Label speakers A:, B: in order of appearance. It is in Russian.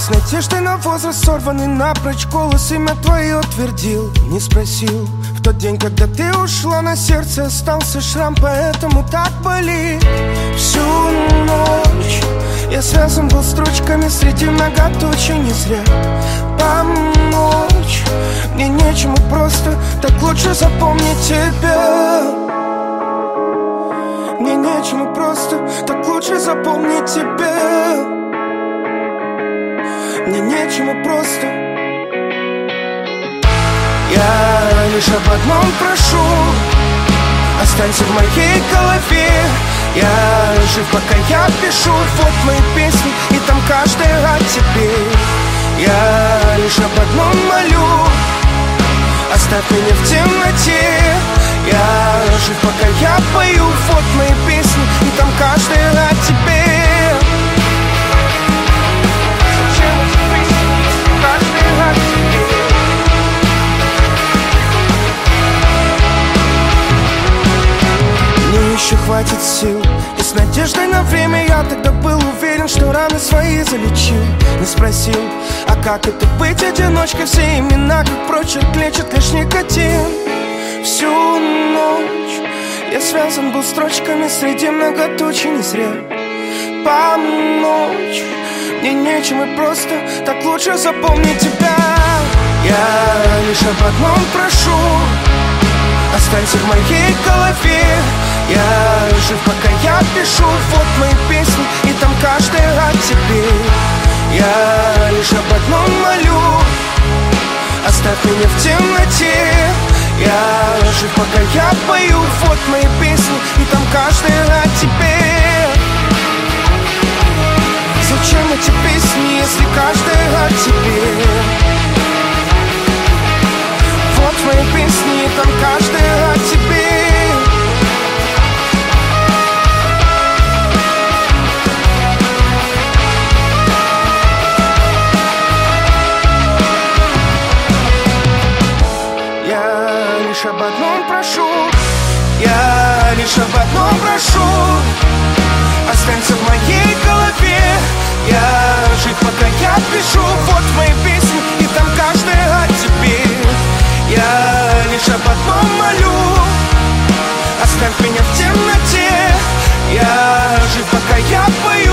A: с надеждой на возраст сорванный напрочь голос имя твое твердил, не спросил. В тот день, когда ты ушла, на сердце остался шрам, поэтому так болит. Всю ночь я связан был строчками среди многоточий, не зря. Помочь мне нечему просто, так лучше запомнить тебя. Мне нечему просто, так лучше запомнить тебя. Мне нечему просто. Я лишь об одном прошу: останься в моей голове. Я жив, пока я пишу. Вот мои песни, и там каждая о тебе. Я лишь об одном молю: оставь меня в темноте. Я жив, пока я пою. Вот мои песни, и там каждая о тебе. Зачем эти песни, если каждая о тебе? Мне еще хватит сил, и с надеждой на время я тогда был уверен, что раны свои залечил. Не спросил, а как это быть одиночкой? Все имена, как прочерк, лечат лишь никотин. Всю ночь я связан был строчками среди многоточий, не зря. Помочь мне нечем, и просто так лучше запомнить тебя. Я лишь об одном прошу: останься в моей голове. Я жив, пока я пишу. Вот мои песни, и там каждая о тебе. Я лишь об одном молю: оставь меня в темноте. Я жив, пока я пою. Вот мои песни, и там каждая о тебе. Зачем эти песни, если каждая о тебе? Вот мои песни, и там каждая о тебе. Я лишь об одном прошу, я лишь об одном прошу: останься в моей голове. Я жив, пока я пишу. Вот мои песни, и там каждая о тебе. Я лишь об одном молю: оставь меня в темноте. Я жив, пока я пою.